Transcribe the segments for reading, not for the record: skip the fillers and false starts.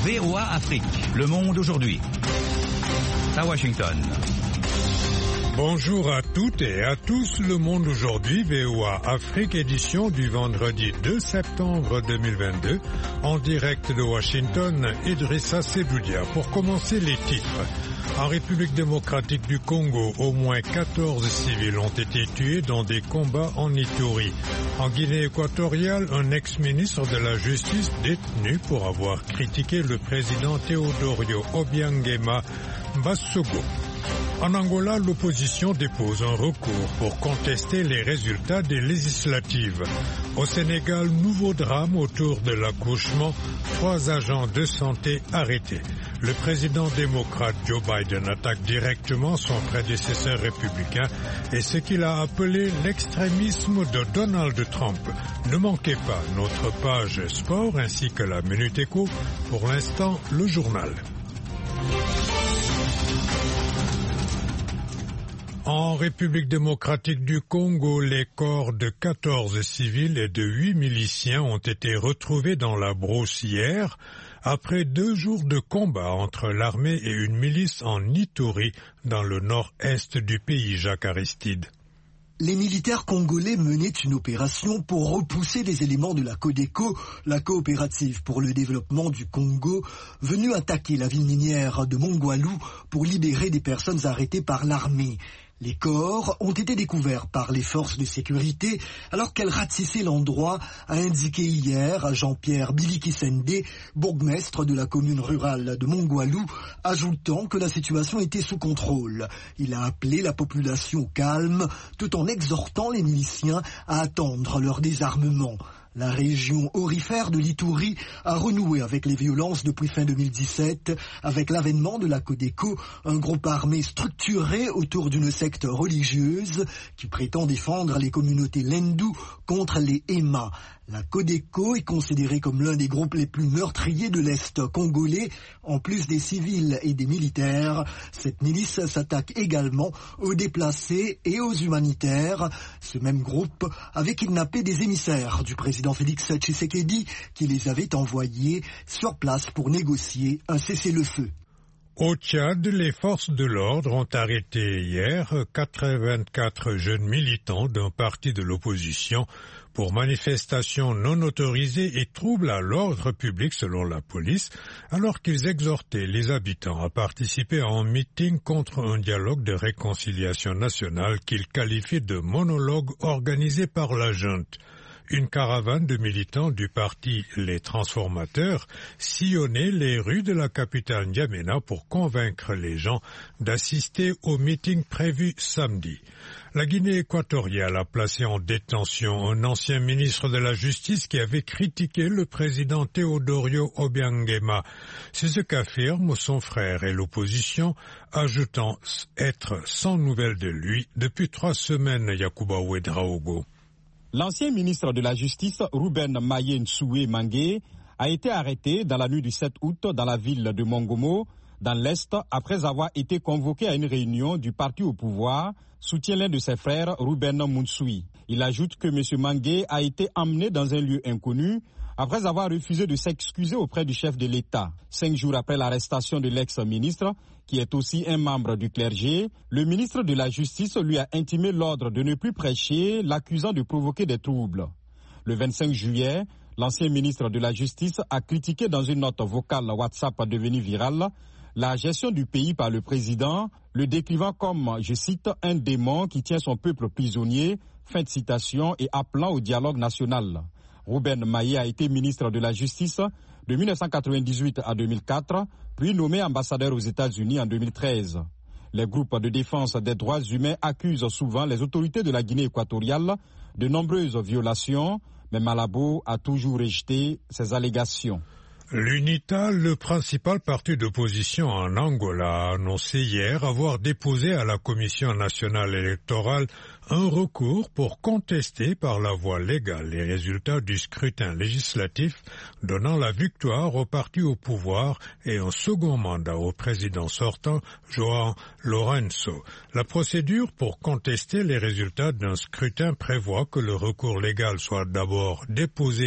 VOA Afrique, le monde aujourd'hui. À Washington. Bonjour à toutes et à tous, le monde aujourd'hui, VOA Afrique, édition du vendredi 2 septembre 2022, en direct de Washington, Idrissa Seboudia. Pour commencer, les titres. En République démocratique du Congo, au moins 14 civils ont été tués dans des combats en Ituri. En Guinée équatoriale, un ex-ministre de la Justice détenu pour avoir critiqué le président Teodorio Obiangema Basogo. En Angola, l'opposition dépose un recours pour contester les résultats des législatives. Au Sénégal, nouveau drame autour de l'accouchement, 3 agents de santé arrêtés. Le président démocrate Joe Biden attaque directement son prédécesseur républicain et ce qu'il a appelé l'extrémisme de Donald Trump. Ne manquez pas notre page sport ainsi que la Minute Éco. Pour l'instant, le journal. En République démocratique du Congo, les corps de 14 civils et de 8 miliciens ont été retrouvés dans la brousse hier, après 2 jours de combat entre l'armée et une milice en Ituri, dans le nord-est du pays, Jacques Aristide. Les militaires congolais menaient une opération pour repousser les éléments de la Codeco, la coopérative pour le développement du Congo, venue attaquer la ville minière de Mongwalu pour libérer des personnes arrêtées par l'armée. Les corps ont été découverts par les forces de sécurité alors qu'elles ratissaient l'endroit, a indiqué hier Jean-Pierre Bilikisende, bourgmestre de la commune rurale de Mongwalu, ajoutant que la situation était sous contrôle. Il a appelé la population au calme tout en exhortant les miliciens à attendre leur désarmement. La région aurifère de l'Ituri a renoué avec les violences depuis fin 2017, avec l'avènement de la Codeco, un groupe armé structuré autour d'une secte religieuse qui prétend défendre les communautés Lendu contre les Hema. La Codeco est considérée comme l'un des groupes les plus meurtriers de l'Est congolais. En plus des civils et des militaires, cette milice s'attaque également aux déplacés et aux humanitaires. Ce même groupe avait kidnappé des émissaires du président Félix Tshisekedi qui les avait envoyés sur place pour négocier un cessez-le-feu. Au Tchad, les forces de l'ordre ont arrêté hier 84 jeunes militants d'un parti de l'opposition pour manifestation non autorisée et trouble à l'ordre public selon la police, alors qu'ils exhortaient les habitants à participer à un meeting contre un dialogue de réconciliation nationale qu'ils qualifient de monologue organisé par la junte. Une caravane de militants du parti Les Transformateurs sillonnait les rues de la capitale N'Djamena pour convaincre les gens d'assister au meeting prévu samedi. La Guinée équatoriale a placé en détention un ancien ministre de la Justice qui avait critiqué le président Teodorio Obiangema. C'est ce qu'affirment son frère et l'opposition, ajoutant être sans nouvelles de lui depuis 3 semaines, Yacouba Ouedraogo. L'ancien ministre de la Justice, Ruben Maye Nsoué Mangué, a été arrêté dans la nuit du 7 août dans la ville de Mongomo, dans l'Est, après avoir été convoqué à une réunion du parti au pouvoir, soutient l'un de ses frères, Ruben Mounsoui. Il ajoute que M. Mangué a été emmené dans un lieu inconnu après avoir refusé de s'excuser auprès du chef de l'État. 5 jours après l'arrestation de l'ex-ministre, qui est aussi un membre du clergé, le ministre de la Justice lui a intimé l'ordre de ne plus prêcher, l'accusant de provoquer des troubles. Le 25 juillet, l'ancien ministre de la Justice a critiqué dans une note vocale WhatsApp devenue virale la gestion du pays par le président, le décrivant comme, je cite, un démon qui tient son peuple prisonnier, fin de citation, et appelant au dialogue national. Ruben Maye a été ministre de la Justice de 1998 à 2004, puis nommé ambassadeur aux États-Unis en 2013. Les groupes de défense des droits humains accusent souvent les autorités de la Guinée équatoriale de nombreuses violations, mais Malabo a toujours rejeté ces allégations. L'UNITA, le principal parti d'opposition en Angola, a annoncé hier avoir déposé à la Commission nationale électorale un recours pour contester par la voie légale les résultats du scrutin législatif donnant la victoire au parti au pouvoir et un second mandat au président sortant, João Lourenço. La procédure pour contester les résultats d'un scrutin prévoit que le recours légal soit d'abord déposé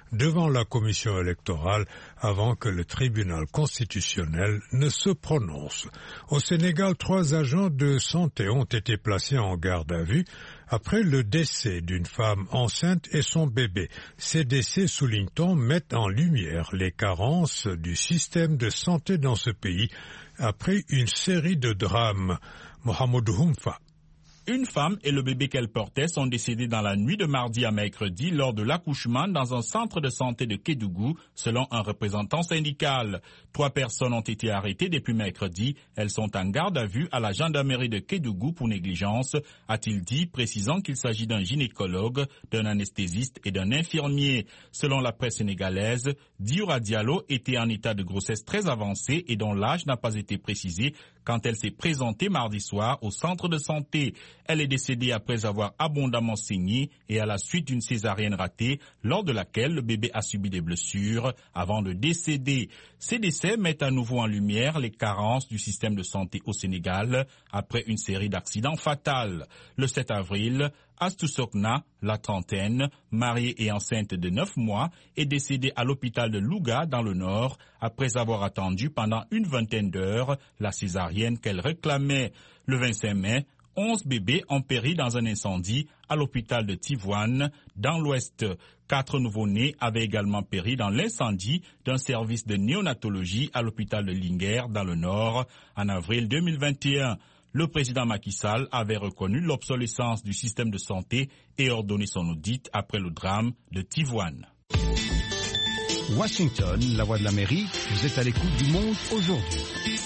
devant la commission électorale avant que le tribunal constitutionnel ne se prononce. Au Sénégal, 3 agents de santé ont été placés en garde à vue après le décès d'une femme enceinte et son bébé. Ces décès, souligne-t-on, mettent en lumière les carences du système de santé dans ce pays après une série de drames. Mohamed Humfa. Une femme et le bébé qu'elle portait sont décédés dans la nuit de mardi à mercredi lors de l'accouchement dans un centre de santé de Kédougou, selon un représentant syndical. 3 personnes ont été arrêtées depuis mercredi. Elles sont en garde à vue à la gendarmerie de Kédougou pour négligence, a-t-il dit, précisant qu'il s'agit d'un gynécologue, d'un anesthésiste et d'un infirmier. Selon la presse sénégalaise, Dioura Diallo était en état de grossesse très avancé et dont l'âge n'a pas été précisé quand elle s'est présentée mardi soir au centre de santé. Elle est décédée après avoir abondamment saigné et à la suite d'une césarienne ratée, lors de laquelle le bébé a subi des blessures avant de décéder. Ces décès mettent à nouveau en lumière les carences du système de santé au Sénégal après une série d'accidents fatals. Le 7 avril, Astou Sokna, la trentaine, mariée et enceinte de 9 mois, est décédée à l'hôpital de Louga dans le Nord après avoir attendu pendant une vingtaine d'heures la césarienne qu'elle réclamait. Le 25 mai, 11 bébés ont péri dans un incendie à l'hôpital de Tivoine, dans l'Ouest. 4 nouveau-nés avaient également péri dans l'incendie d'un service de néonatologie à l'hôpital de Linguère, dans le Nord, en avril 2021. Le président Macky Sall avait reconnu l'obsolescence du système de santé et ordonné son audit après le drame de Tivoine. Washington, la voix de l'Amérique, vous êtes à l'écoute du Monde aujourd'hui.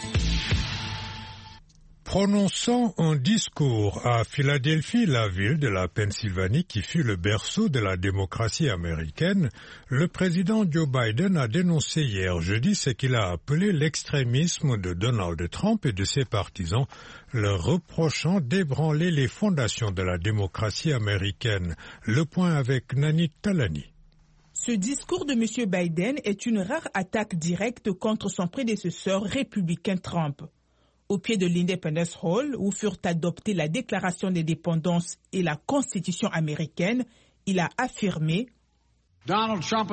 Prononçant un discours à Philadelphie, la ville de la Pennsylvanie qui fut le berceau de la démocratie américaine, le président Joe Biden a dénoncé hier jeudi ce qu'il a appelé l'extrémisme de Donald Trump et de ses partisans, leur reprochant d'ébranler les fondations de la démocratie américaine. Le point avec Nani Talani. Ce discours de M. Biden est une rare attaque directe contre son prédécesseur républicain Trump. Au pied de l'Independence Hall, où furent adoptées la Déclaration d'indépendance et la Constitution américaine, il a affirmé « Donald Trump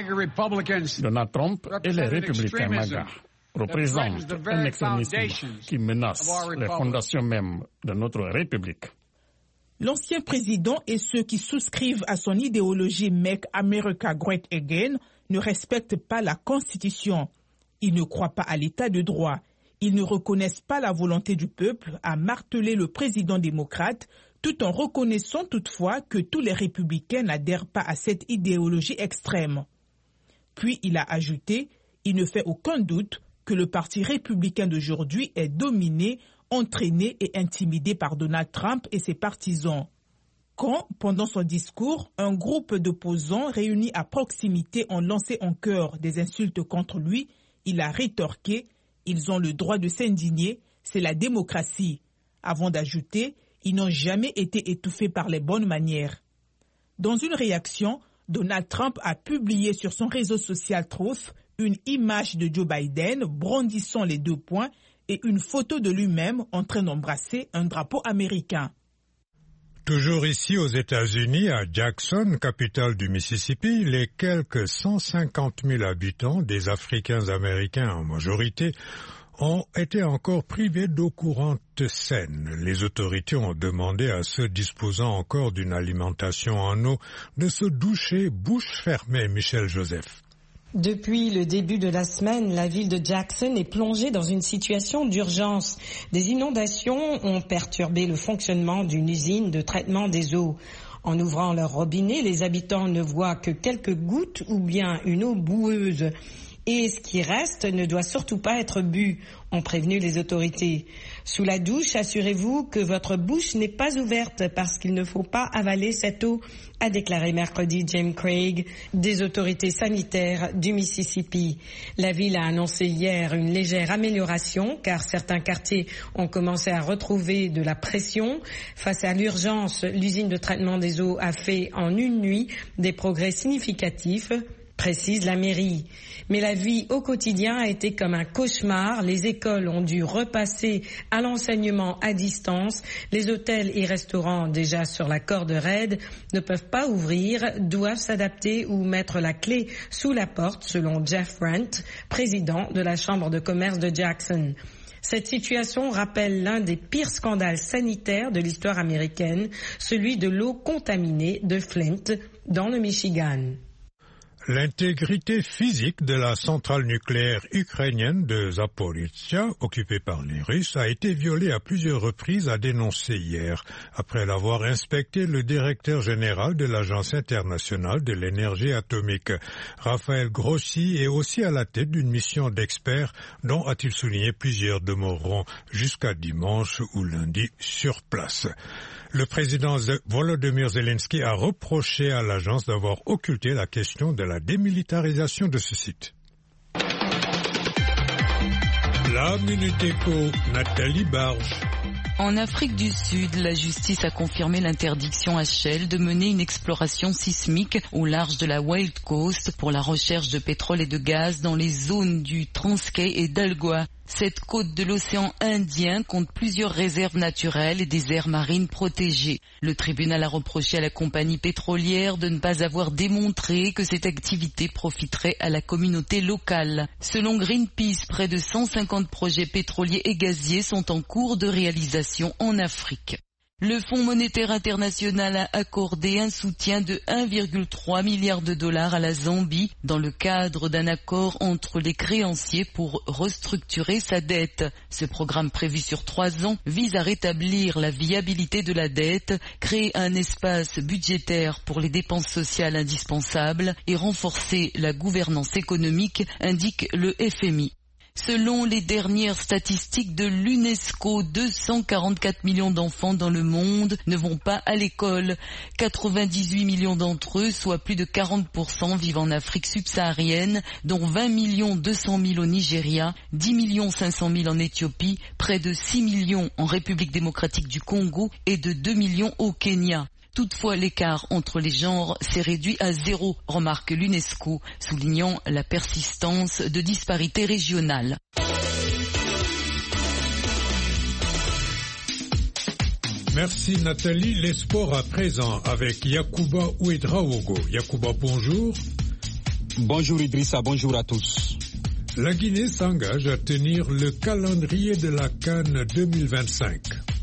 et les républicains MAGA représentent un extrémisme qui menace les fondations mêmes de notre République. » L'ancien président et ceux qui souscrivent à son idéologie « Make America Great Again » ne respectent pas la Constitution. Ils ne croient pas à l'état de droit. Ils ne reconnaissent pas la volonté du peuple, a martelé le président démocrate, tout en reconnaissant toutefois que tous les républicains n'adhèrent pas à cette idéologie extrême. Puis il a ajouté, il ne fait aucun doute que le parti républicain d'aujourd'hui est dominé, entraîné et intimidé par Donald Trump et ses partisans. Quand, pendant son discours, un groupe d'opposants réunis à proximité ont lancé en chœur des insultes contre lui, il a rétorqué « Ils ont le droit de s'indigner, c'est la démocratie », avant d'ajouter « Ils n'ont jamais été étouffés par les bonnes manières ». Dans une réaction, Donald Trump a publié sur son réseau social Truth une image de Joe Biden brandissant les 2 poings et une photo de lui-même en train d'embrasser un drapeau américain. Toujours ici aux États-Unis, à Jackson, capitale du Mississippi, les quelques 150 000 habitants, des Africains-Américains en majorité, ont été encore privés d'eau courante saine. Les autorités ont demandé à ceux disposant encore d'une alimentation en eau de se doucher bouche fermée. Michel Joseph. Depuis le début de la semaine, la ville de Jackson est plongée dans une situation d'urgence. Des inondations ont perturbé le fonctionnement d'une usine de traitement des eaux. En ouvrant leur robinet, les habitants ne voient que quelques gouttes ou bien une eau boueuse. Et ce qui reste ne doit surtout pas être bu, ont prévenu les autorités. Sous la douche, assurez-vous que votre bouche n'est pas ouverte parce qu'il ne faut pas avaler cette eau, a déclaré mercredi Jim Craig des autorités sanitaires du Mississippi. La ville a annoncé hier une légère amélioration car certains quartiers ont commencé à retrouver de la pression. Face à l'urgence, l'usine de traitement des eaux a fait en une nuit des progrès significatifs. précise la mairie. Mais la vie au quotidien a été comme un cauchemar. Les écoles ont dû repasser à l'enseignement à distance. Les hôtels et restaurants déjà sur la corde raide ne peuvent pas ouvrir, doivent s'adapter ou mettre la clé sous la porte, selon Jeff Rent, président de la Chambre de commerce de Jackson. Cette situation rappelle l'un des pires scandales sanitaires de l'histoire américaine, celui de l'eau contaminée de Flint dans le Michigan. L'intégrité physique de la centrale nucléaire ukrainienne de Zaporizhzhia, occupée par les Russes, a été violée à plusieurs reprises, a dénoncé hier. Après l'avoir inspecté, le directeur général de l'Agence internationale de l'énergie atomique, Raphaël Grossi, est aussi à la tête d'une mission d'experts dont, a-t-il souligné, plusieurs demeureront jusqu'à dimanche ou lundi sur place. Le président Volodymyr Zelensky a reproché à l'agence d'avoir occulté la question de la démilitarisation de ce site. La Minute Éco, Nathalie Barge. En Afrique du Sud, la justice a confirmé l'interdiction à Shell de mener une exploration sismique au large de la Wild Coast pour la recherche de pétrole et de gaz dans les zones du Transkei et d'Algoa. Cette côte de l'océan Indien compte plusieurs réserves naturelles et des aires marines protégées. Le tribunal a reproché à la compagnie pétrolière de ne pas avoir démontré que cette activité profiterait à la communauté locale. Selon Greenpeace, près de 150 projets pétroliers et gaziers sont en cours de réalisation en Afrique. Le Fonds monétaire international a accordé un soutien de 1,3 milliard de dollars à la Zambie dans le cadre d'un accord entre les créanciers pour restructurer sa dette. Ce programme prévu sur 3 ans vise à rétablir la viabilité de la dette, créer un espace budgétaire pour les dépenses sociales indispensables et renforcer la gouvernance économique, indique le FMI. Selon les dernières statistiques de l'UNESCO, 244 millions d'enfants dans le monde ne vont pas à l'école. 98 millions d'entre eux, soit plus de 40%, vivent en Afrique subsaharienne, dont 20 200 000 au Nigeria, 10 500 000 en Éthiopie, près de 6 millions en République démocratique du Congo et de 2 millions au Kenya. Toutefois, l'écart entre les genres s'est réduit à 0, remarque l'UNESCO, soulignant la persistance de disparités régionales. Merci Nathalie. Les sports à présent avec Yacouba Ouedraogo. Yacouba, bonjour. Bonjour Idrissa, bonjour à tous. La Guinée s'engage à tenir le calendrier de la CAN 2025.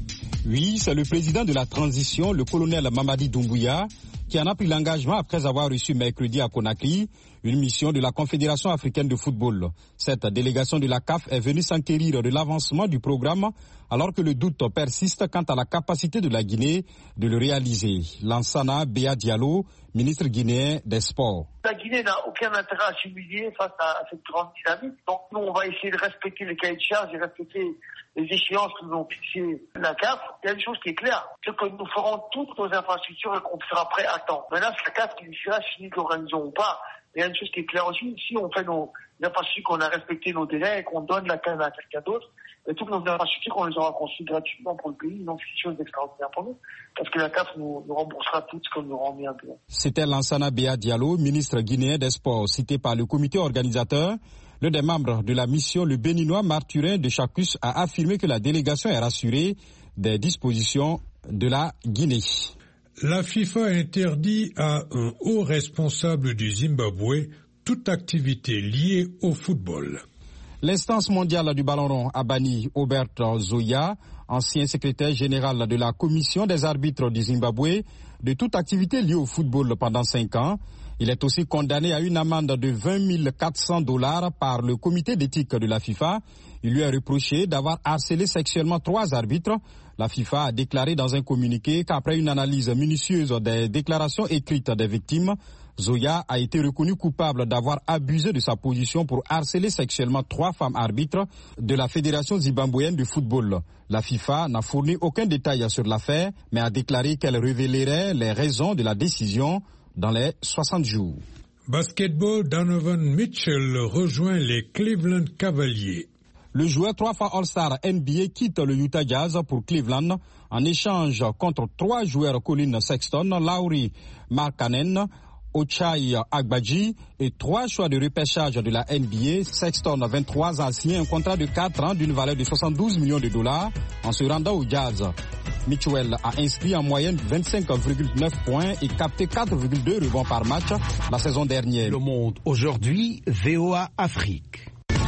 Oui, c'est le président de la transition, le colonel Mamadi Doumbouya, qui en a pris l'engagement après avoir reçu mercredi à Conakry une mission de la Confédération africaine de football. Cette délégation de la CAF est venue s'enquérir de l'avancement du programme alors que le doute persiste quant à la capacité de la Guinée de le réaliser. Lansana Béa Diallo, ministre guinéen des Sports. La Guinée n'a aucun intérêt à s'humilier face à cette grande dynamique. Donc nous, on va essayer de respecter les cahiers de charges et respecter les échéances que nous ont fixées la CAF. Il y a une chose qui est claire, c'est que nous ferons toutes nos infrastructures et qu'on sera prêt à temps. Maintenant, c'est la CAF qui décidera si nous l'organisons ou pas. Il y a une chose qui est claire aussi, si on fait nos infrastructures, qu'on a respecté nos délais et qu'on donne la CAN à quelqu'un d'autre, et toutes nos infrastructures, on les aura construites gratuitement pour le pays, donc c'est une chose d'extraordinaire pour nous, parce que la CAF nous remboursera tout ce qu'on nous rend bien. C'était Lansana Béa Diallo, ministre guinéen des Sports, cité par le comité organisateur. L'un des membres de la mission, le Béninois Marturin de Chacus, a affirmé que la délégation est rassurée des dispositions de la Guinée. La FIFA interdit à un haut responsable du Zimbabwe toute activité liée au football. L'instance mondiale du ballon rond a banni Obert Zoya, ancien secrétaire général de la commission des arbitres du Zimbabwe, de toute activité liée au football pendant 5 ans. Il est aussi condamné à une amende de 20 400 $ par le comité d'éthique de la FIFA. Il lui est reproché d'avoir harcelé sexuellement 3 arbitres. La FIFA a déclaré dans un communiqué qu'après une analyse minutieuse des déclarations écrites des victimes, Zoya a été reconnu coupable d'avoir abusé de sa position pour harceler sexuellement 3 femmes arbitres de la Fédération zimbabwéenne de football. La FIFA n'a fourni aucun détail sur l'affaire, mais a déclaré qu'elle révélerait les raisons de la décision dans les 60 jours. Basketball, Donovan Mitchell rejoint les Cleveland Cavaliers. Le joueur 3 fois All-Star NBA quitte le Utah Jazz pour Cleveland en échange contre 3 joueurs Colin Sexton, Lauri Markkanen, Ochai Agbaji et 3 choix de repêchage de la NBA. Sexton, 23 ans, a signé un contrat de 4 ans d'une valeur de 72 millions de dollars en se rendant au Jazz. Mitchell a inscrit en moyenne 25,9 points et capté 4,2 rebonds par match la saison dernière. Le Monde aujourd'hui, VOA Afrique.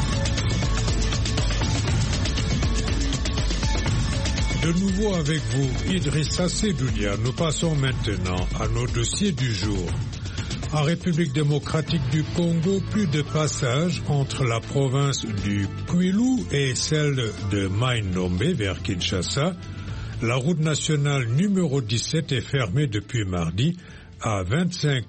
De nouveau avec vous, Idrissa Sedoudia. Nous passons maintenant à nos dossiers du jour. En République démocratique du Congo, plus de passages entre la province du Kwilu et celle de Mai-Ndombe vers Kinshasa. La route nationale numéro 17 est fermée depuis mardi à 25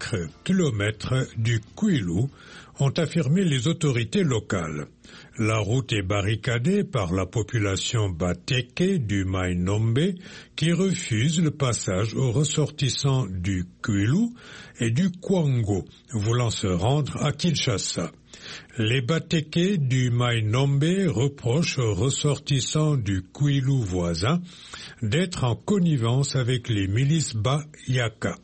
km du Kwilu, ont affirmé les autorités locales. La route est barricadée par la population Bateke du Mai-Ndombe qui refuse le passage aux ressortissants du Kwilu et du Kwango voulant se rendre à Kinshasa. Les Bateke du Mai-Ndombe reprochent aux ressortissants du Kwilu voisin d'être en connivence avec les milices Bayaka.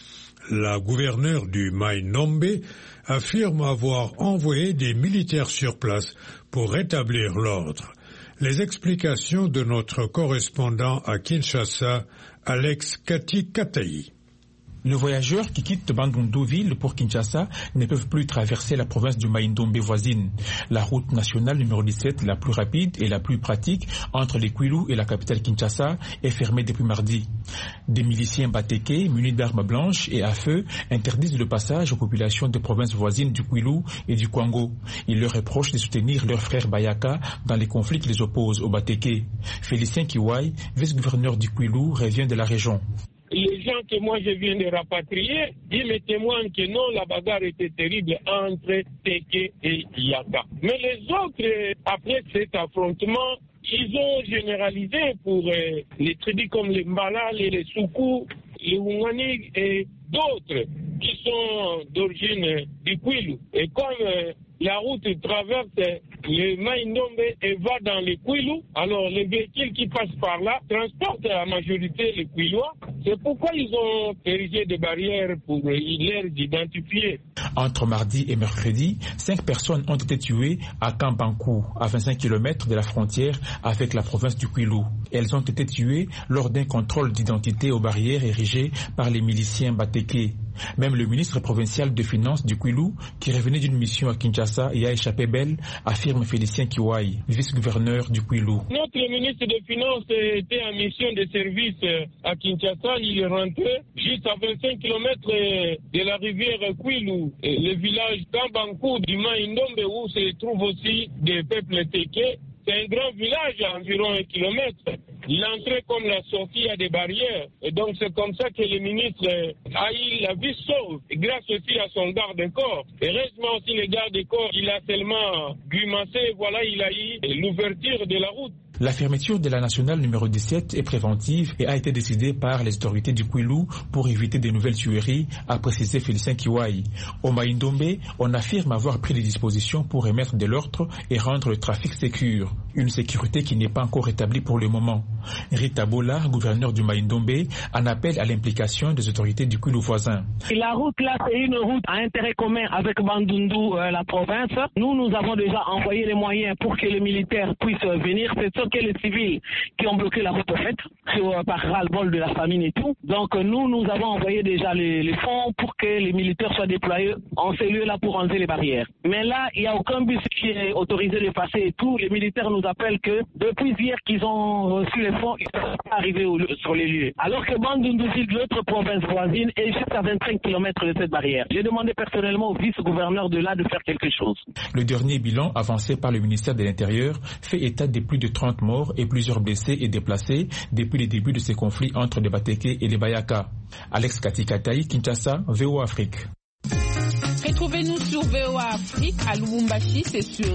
La gouverneure du Mai-Ndombe affirme avoir envoyé des militaires sur place pour rétablir l'ordre. Les explications de notre correspondant à Kinshasa, Alex Kati-Katayi. Les voyageurs qui quittent Bandundu-ville pour Kinshasa ne peuvent plus traverser la province du Mai-Ndombe voisine. La route nationale numéro 17, la plus rapide et la plus pratique entre les Kwilu et la capitale Kinshasa, est fermée depuis mardi. Des miliciens Bateke, munis d'armes blanches et à feu, interdisent le passage aux populations des provinces voisines du Kwilu et du Kwango. Ils leur reprochent de soutenir leurs frères Bayaka dans les conflits qui les opposent aux Bateke. Félicien Kiwai, vice-gouverneur du Kwilu, revient de la région. Les gens que moi je viens de rapatrier, ils me témoignent que non, la bagarre était terrible entre Teke et Yaka. Mais les autres, après cet affrontement, ils ont généralisé pour les tribus comme les Mbala, les Soukou, les Wungani et d'autres qui sont d'origine du Kwilu. Et comme la route traverse le Mai-Ndombe et va dans les Kwilu, alors les véhicules qui passent par là transportent la majorité les Kwilois. C'est pourquoi ils ont érigé des barrières pour les identifier. Entre mardi et mercredi, 5 personnes ont été tuées à Kambankou, à 25 km de la frontière avec la province du Kwilu. Elles ont été tuées lors d'un contrôle d'identité aux barrières érigées par les miliciens Bateke. Même le ministre provincial de finances du Kwilu, qui revenait d'une mission à Kinshasa et a échappé belle, affirme Félicien Kiwai, vice-gouverneur du Kwilu. Notre ministre des Finances était en mission de service à Kinshasa. Il est rentré juste à 25 km de la rivière Kwilu, le village Kambankou du Mai-Ndombe où se trouvent aussi des peuples Teke. C'est un grand village à environ 1 kilomètre. L'entrée comme la sortie a des barrières. Et donc c'est comme ça que le ministre a eu la vie sauve, grâce aussi à son garde-corps. Heureusement aussi le garde-corps, il a seulement grimacé, voilà, il a eu l'ouverture de la route. La fermeture de la nationale numéro 17 est préventive et a été décidée par les autorités du Kwilu pour éviter de nouvelles tueries, a précisé Félicien Kiwai. Au Mai-Ndombe, on affirme avoir pris des dispositions pour remettre de l'ordre et rendre le trafic sécure. Une sécurité qui n'est pas encore rétablie pour le moment. Rita Bola, gouverneur du Mai-Ndombe, en appelle à l'implication des autorités du Kwilu voisin. La route là, c'est une route à intérêt commun avec Bandundu, la province. Nous avons déjà envoyé les moyens pour que les militaires puissent venir. C'est sûr que les civils qui ont bloqué la route, en fait, par ras-le-bol de la famine et tout. Donc nous avons envoyé déjà les fonds pour que les militaires soient déployés en ces lieux-là pour enlever les barrières. Mais là, il n'y a aucun bus qui est autorisé de passer et tout. Les militaires nous appellent que depuis hier qu'ils ont reçu les fonds, ils ne sont pas arrivés sur les lieux. Alors que Bandundu-ville, l'autre province voisine, est juste à 25 km de cette barrière. J'ai demandé personnellement au vice-gouverneur de là de faire quelque chose. Le dernier bilan avancé par le ministère de l'Intérieur fait état de plus de 30 morts et plusieurs blessés et déplacés depuis le début de ces conflits entre les Bateke et les Bayaka. Alex Katikataï, Kinshasa, VOA Afrique. Retrouvez-nous sur VOA Afrique à Lubumbashi, c'est sur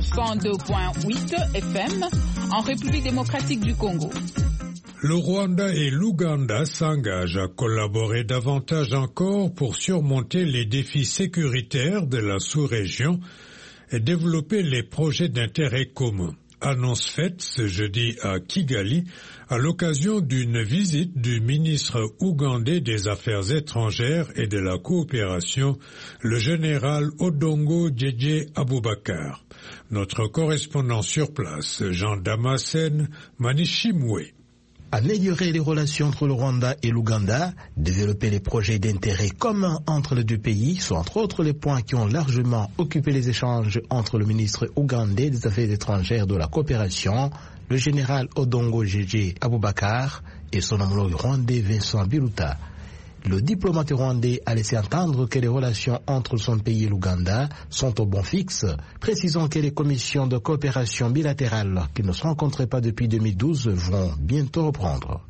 102.8 FM en République démocratique du Congo. Le Rwanda et l'Ouganda s'engagent à collaborer davantage encore pour surmonter les défis sécuritaires de la sous-région et développer les projets d'intérêt commun. annonce faite ce jeudi à Kigali à l'occasion d'une visite du ministre ougandais des Affaires étrangères et de la coopération, le général Odongo Djedje Aboubakar. Notre correspondant sur place, Jean Damascène Manishimwe. Améliorer les relations entre le Rwanda et l'Ouganda, développer les projets d'intérêt commun entre les deux pays sont entre autres les points qui ont largement occupé les échanges entre le ministre ougandais des Affaires étrangères de la coopération, le général Odongo Djedje Aboubakar et son homologue rwandais Vincent Biruta. Le diplomate rwandais a laissé entendre que les relations entre son pays et l'Ouganda sont au bon fixe, précisant que les commissions de coopération bilatérale qui ne se rencontraient pas depuis 2012 vont bientôt reprendre.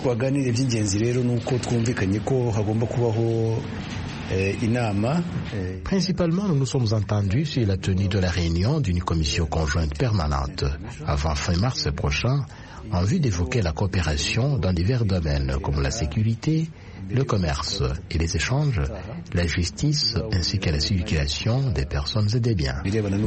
Principalement, nous nous sommes entendus sur la tenue de la réunion d'une commission conjointe permanente avant fin mars prochain en vue d'évoquer la coopération dans divers domaines comme la sécurité, le commerce et les échanges, la justice ainsi que la circulation des personnes et des biens.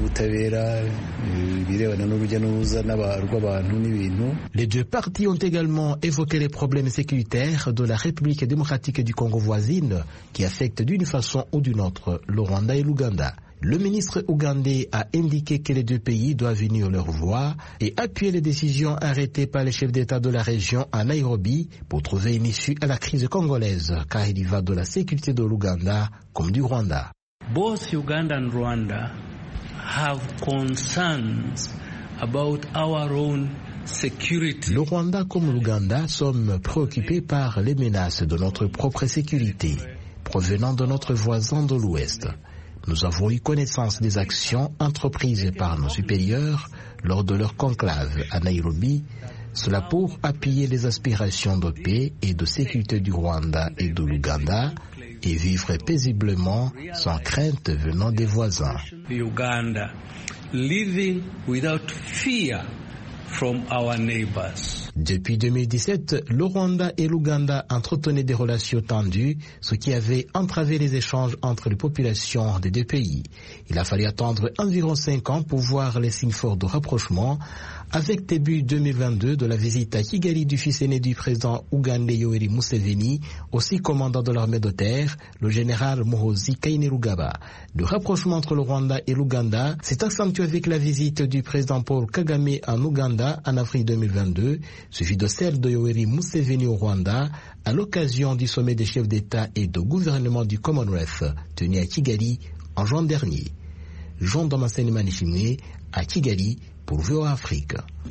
Les deux parties ont également évoqué les problèmes sécuritaires de la République démocratique du Congo voisine qui affectent d'une façon ou d'une autre le Rwanda et l'Ouganda. Le ministre ougandais a indiqué que les deux pays doivent unir leur voix et appuyer les décisions arrêtées par les chefs d'État de la région à Nairobi pour trouver une issue à la crise congolaise, car il y va de la sécurité de l'Ouganda comme du Rwanda. Both Uganda and Rwanda have concerns about our own security. Le Rwanda comme l'Ouganda sommes préoccupés par les menaces de notre propre sécurité provenant de notre voisin de l'Ouest. Nous avons eu connaissance des actions entreprises par nos supérieurs lors de leur conclave à Nairobi, cela pour appuyer les aspirations de paix et de sécurité du Rwanda et de l'Ouganda et vivre paisiblement sans crainte venant des voisins. Uganda, living without fear from our neighbors. Depuis 2017, le Rwanda et l'Ouganda entretenaient des relations tendues, ce qui avait entravé les échanges entre les populations des deux pays. Il a fallu attendre environ 5 ans pour voir les signes forts de rapprochement, avec début 2022 de la visite à Kigali du fils aîné du président ougandais Yoweri Museveni, aussi commandant de l'armée de terre, le général Muhoozi Kainerugaba. Le rapprochement entre le Rwanda et l'Ouganda s'est accentué avec la visite du président Paul Kagame en Ouganda en avril 2022, suivi de celle de Yoweri Museveni au Rwanda à l'occasion du sommet des chefs d'État et de gouvernement du Commonwealth tenu à Kigali en juin dernier. Jean Damascène Manishimwe à Kigali pour VOA Afrique.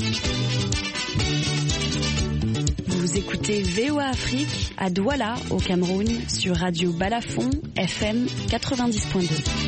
Vous écoutez VOA Afrique à Douala au Cameroun sur Radio Balafon FM 90.2.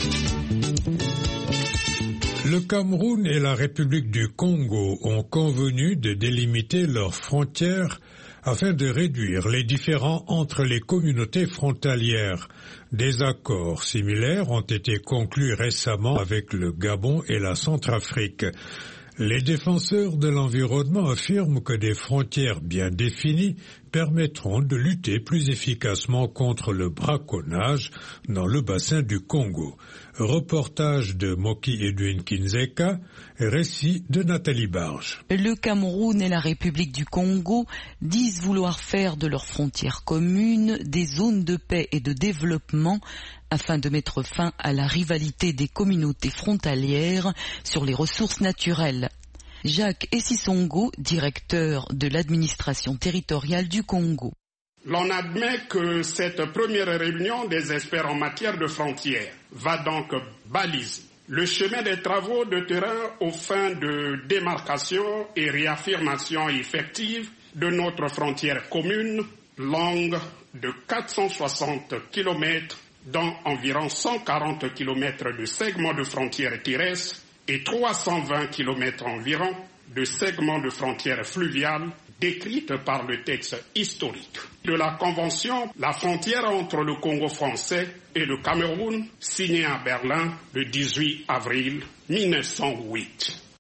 Le Cameroun et la République du Congo ont convenu de délimiter leurs frontières afin de réduire les différends entre les communautés frontalières. Des accords similaires ont été conclus récemment avec le Gabon et la Centrafrique. Les défenseurs de l'environnement affirment que des frontières bien définies permettront de lutter plus efficacement contre le braconnage dans le bassin du Congo. Reportage de Moki Edwin Kinzeka, récit de Nathalie Barge. Le Cameroun et la République du Congo disent vouloir faire de leurs frontières communes des zones de paix et de développement afin de mettre fin à la rivalité des communautés frontalières sur les ressources naturelles. Jacques Essisongo, directeur de l'administration territoriale du Congo. L'on admet que cette première réunion des experts en matière de frontières va donc baliser le chemin des travaux de terrain aux fins de démarcation et réaffirmation effective de notre frontière commune, longue de 460 km, dont environ 140 km de segments de frontières terrestres et 320 km environ de segments de frontières fluviales décrites par le texte historique de la Convention, la frontière entre le Congo français et le Cameroun, signée à Berlin le 18 avril 1908.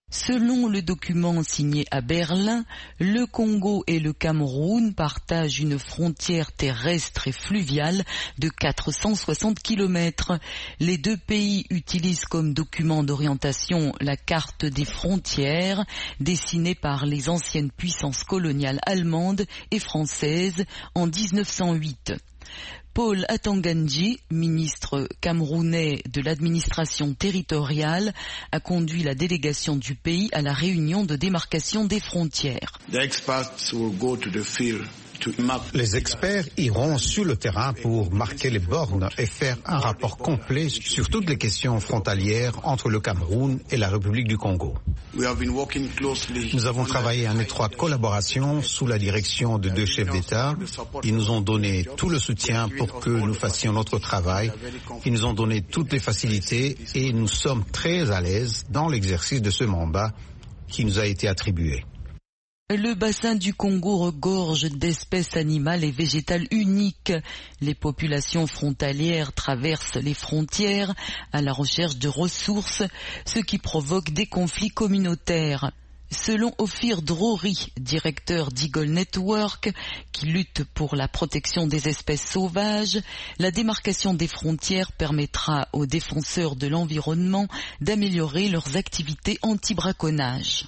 Selon le document signé à Berlin, le Congo et le Cameroun partagent une frontière terrestre et fluviale de 460 km. Les deux pays utilisent comme document d'orientation la carte des frontières dessinée par les anciennes puissances coloniales allemandes et françaises en 1908. Paul Atangandji, ministre camerounais de l'administration territoriale, a conduit la délégation du pays à la réunion de démarcation des frontières. Les experts iront sur le terrain pour marquer les bornes et faire un rapport complet sur toutes les questions frontalières entre le Cameroun et la République du Congo. Nous avons travaillé en étroite collaboration sous la direction de deux chefs d'État. Ils nous ont donné tout le soutien pour que nous fassions notre travail. Ils nous ont donné toutes les facilités et nous sommes très à l'aise dans l'exercice de ce mandat qui nous a été attribué. Le bassin du Congo regorge d'espèces animales et végétales uniques. Les populations frontalières traversent les frontières à la recherche de ressources, ce qui provoque des conflits communautaires. Selon Ophir Drori, directeur d'Eagle Network, qui lutte pour la protection des espèces sauvages, la démarcation des frontières permettra aux défenseurs de l'environnement d'améliorer leurs activités anti-braconnage.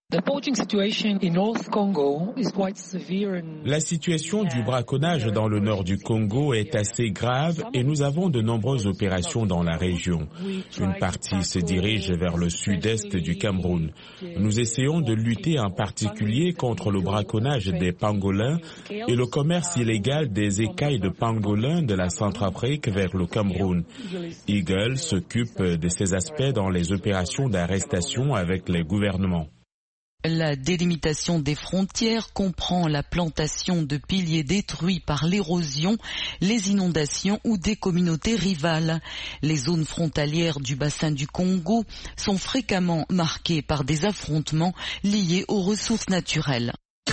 La situation du braconnage dans le nord du Congo est assez grave et nous avons de nombreuses opérations dans la région. Une partie se dirige vers le sud-est du Cameroun. Nous essayons de lutter en particulier contre le braconnage des pangolins et le commerce illégal des écailles de pangolins de la Centrafrique vers le Cameroun. Eagle s'occupe de ces aspects dans les opérations d'arrestation avec les gouvernements. La délimitation des frontières comprend la plantation de piliers détruits par l'érosion, les inondations ou des communautés rivales. Les zones frontalières du bassin du Congo sont fréquemment marquées par des affrontements liés aux ressources naturelles.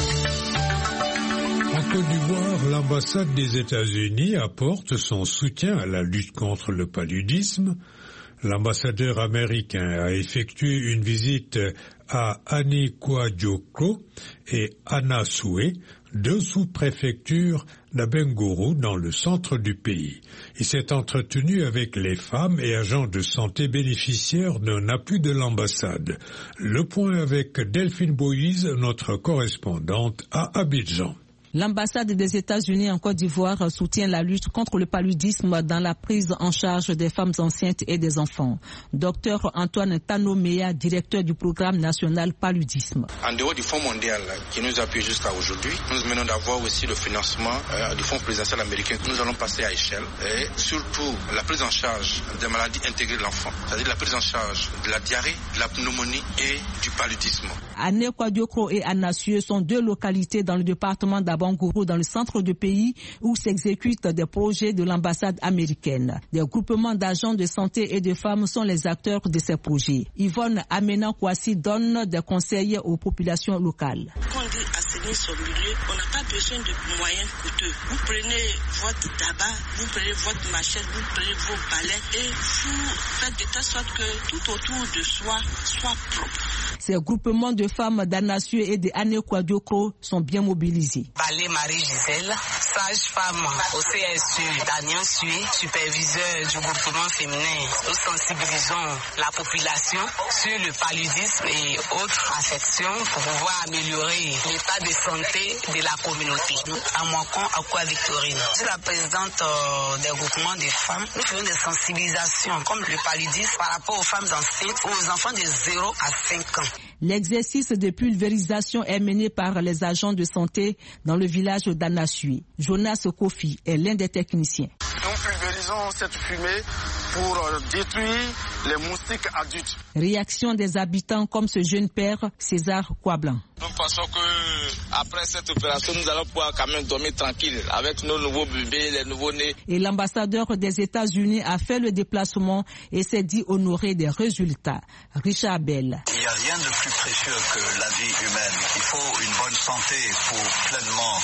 En Côte d'Ivoire, l'ambassade des États-Unis apporte son soutien à la lutte contre le paludisme. L'ambassadeur américain a effectué une visite à Anikwadjokro et Anasoué, deux sous-préfectures d'Abengourou dans le centre du pays. Il s'est entretenu avec les femmes et agents de santé bénéficiaires d'un appui de l'ambassade. Le point avec Delphine Boïse, notre correspondante à Abidjan. L'ambassade des États-Unis en Côte d'Ivoire soutient la lutte contre le paludisme dans la prise en charge des femmes enceintes et des enfants. Docteur Antoine Tanomea, directeur du programme national paludisme. En dehors du Fonds mondial qui nous appuie jusqu'à aujourd'hui, nous venons d'avoir aussi le financement du Fonds présidentiel américain que nous allons passer à échelle et surtout la prise en charge des maladies intégrées de l'enfant, c'est-à-dire la prise en charge de la diarrhée, de la pneumonie et du paludisme. Anikwadjokro et Anasoué sont deux localités dans le département d'Abengourou dans le centre du pays où s'exécutent des projets de l'ambassade américaine. Des groupements d'agents de santé et de femmes sont les acteurs de ces projets. Yvonne Amena Kwasi donne des conseils aux populations locales. Quand on dit assainir son milieu, on n'a pas besoin de moyens coûteux. Vous prenez votre tabac, vous prenez votre machette, vous prenez vos balais et vous faites de telle sorte que tout autour de soi soit propre. Ces groupements de femmes d'Anasoué et d'Anikwadjokro sont bien mobilisés. Balé Marie-Gisèle, sage-femme au CSU d'Aniensoué, superviseur du groupement féminin. Nous sensibilisons la population sur le paludisme et autres affections pour pouvoir améliorer l'état de santé de la communauté. À Moncon, à Victorine. Je suis la présidente des groupements des femmes. Nous faisons des sensibilisations comme le paludisme par rapport aux femmes enceintes ou aux enfants de 0 à 5 ans. L'exercice de pulvérisation est mené par les agents de santé dans le village d'Anasoué. Jonas Kofi est l'un des techniciens. Nous pulvérisons cette fumée pour détruire les moustiques adultes. Réaction des habitants comme ce jeune père, César Kouablan. Nous pensons que après cette opération, nous allons pouvoir quand même dormir tranquille avec nos nouveaux bébés, les nouveaux-nés. Et l'ambassadeur des États-Unis a fait le déplacement et s'est dit honoré des résultats. Richard Bell. Il n'y a rien de plus précieux que la vie humaine. Il faut une bonne santé pour pleinement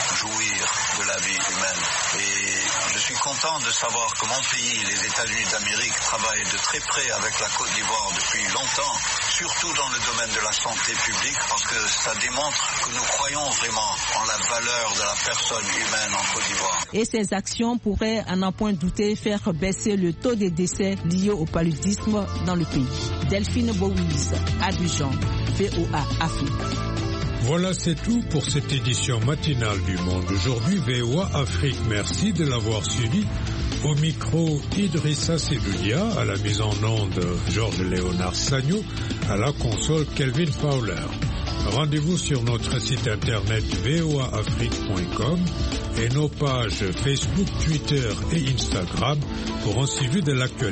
jouir de la vie humaine. Et je suis content de savoir que mon pays, les États-Unis d'Amérique, travaillent de très près avec la Côte d'Ivoire depuis longtemps, surtout dans le domaine de la santé publique, parce que ça démontre que nous croyons vraiment en la valeur de la personne humaine en Côte d'Ivoire. Et ces actions pourraient, à n'en point douter, faire baisser le taux de décès liés au paludisme dans le pays. Delphine Bouise, Abidjan, VOA Afrique. Voilà, c'est tout pour cette édition matinale du Monde aujourd'hui. VOA Afrique, merci de l'avoir suivi. Au micro, Idrissa Sedoudia, à la mise en onde, Georges-Léonard Sagno, à la console, Kelvin Fowler. Rendez-vous sur notre site internet voaafrique.com et nos pages Facebook, Twitter et Instagram pour un suivi de l'actualité.